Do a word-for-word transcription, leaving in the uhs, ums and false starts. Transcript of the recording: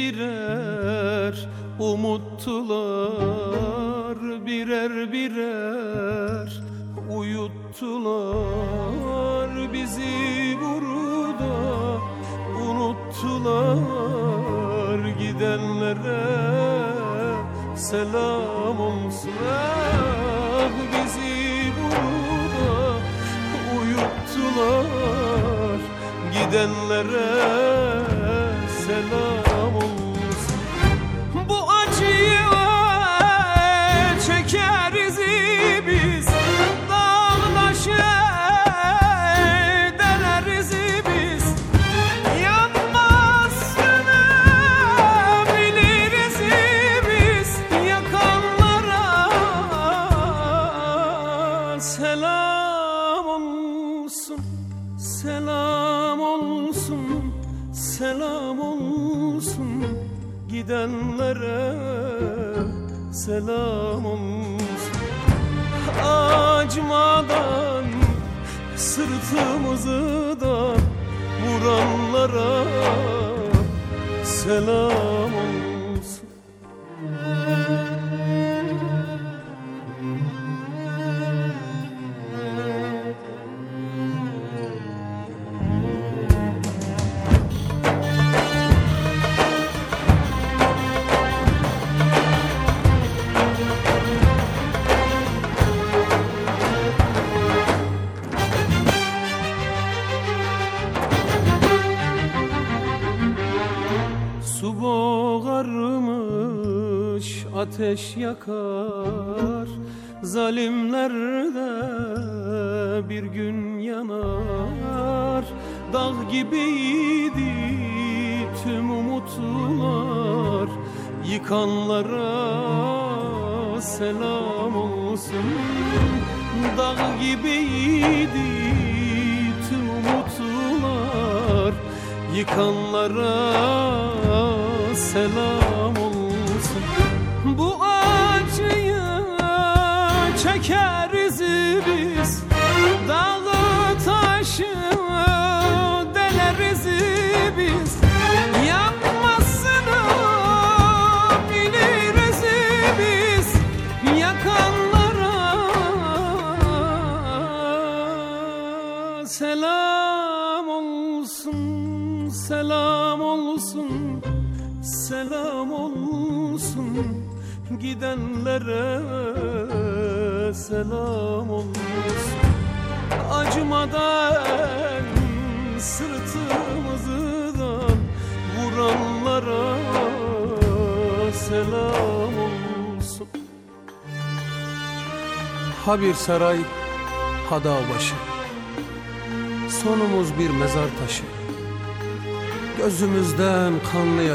birer umuttular, birer birer uyuttular bizi burada, unuttular. Gidenlere selam olsun. Ah, bizi burada uyuttular, gidenlere selam olsun. Bu acıyı çekeriz biz, dağdaşı deleriz biz. Yanmasını biliriz biz, yakanlara selam olsun. Selam olsun, selam olsun. Gidenlere selam olsun. Acımadan sırtımızı da vuranlara selam olsun. Su boğarmış, ateş yakar, zalimler de bir gün yanar. Dağ gibiydi tüm umutlar, yıkanlara selam olsun. Dağ gibiydi tüm umutlar, yıkanlara selam olsun. Bu acıyı çekeriz biz, dağı taşı deleriz biz. Yanmasını biliriz biz, yakanlara selam olsun. Selam olsun, selam olsun. Gidenlere selam olsun. Acımadan sırtımızı da vuranlara selam olsun. Ha bir saray, ha dağ başı, sonumuz bir mezar taşı. Gözümüzden kanlı